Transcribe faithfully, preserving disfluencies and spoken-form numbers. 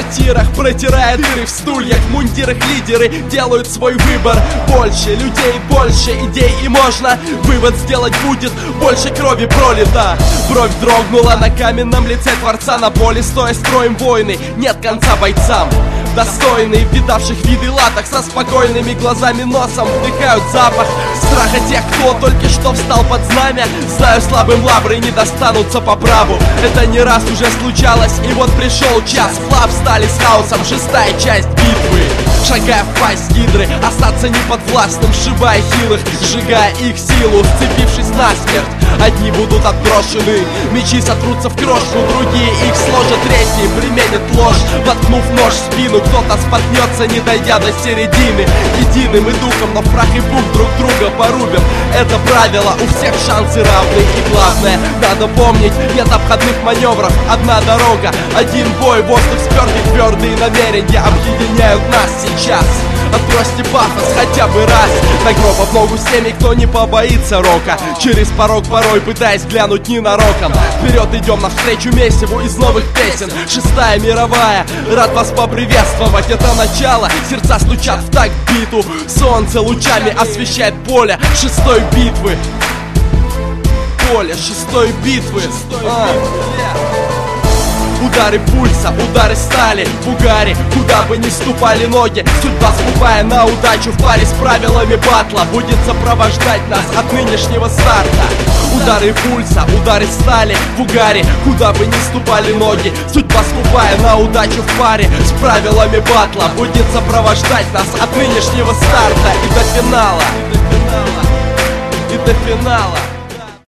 тирах, протирая дыры в стульях, в мундирах лидеры делают свой выбор. Больше людей, больше идей, и можно вывод сделать будет: больше крови пролито. Бровь дрогнула на каменном лице Творца. На поле стоя строим войны, нет конца бойцам. Достойные, видавших виды латок, со спокойными глазами, носом вдыхают запах страха тех, кто только что встал под знамя. Знаю, слабым лавры не достанутся по праву. Это не раз уже случалось, и вот пришел час. Вплавь стали с хаосом, шестая часть битвы. Шагая в пасть гидры, остаться неподвластным, сшибая хилых, сжигая их силу, сцепившись насмерть. Одни будут отброшены, мечи сотрутся в крошку, другие их сложат, третьи применят ложь, воткнув нож в спину. Кто-то споткнется, не дойдя до середины. Единым и духом, но в прах и пух друг друга порубим. Это правило, у всех шансы равны. И главное, надо помнить, нет обходных маневров, одна дорога, один бой. Воздух спертый, твердые намерения объединяют нас сейчас. Отбросьте пафос хотя бы раз. На гроба в ногу с теми, кто не побоится рока. Через порог порой пытаясь глянуть ненароком. Вперед идем навстречу месиву из новых песен. Шестая мировая, рад вас поприветствовать. Это начало, сердца стучат в такт биту. Солнце лучами освещает поле шестой битвы. Поле шестой битвы. А. Удары пульса, удары стали в угаре, куда бы ни ступали ноги. Судьба скупая на удачу в паре с правилами батла будет сопровождать нас от нынешнего старта. Удары пульса, удары стали в угаре, куда бы ни ступали ноги. Судьба скупая на удачу в паре с правилами батла будет сопровождать нас от нынешнего старта и до финала. И до финала.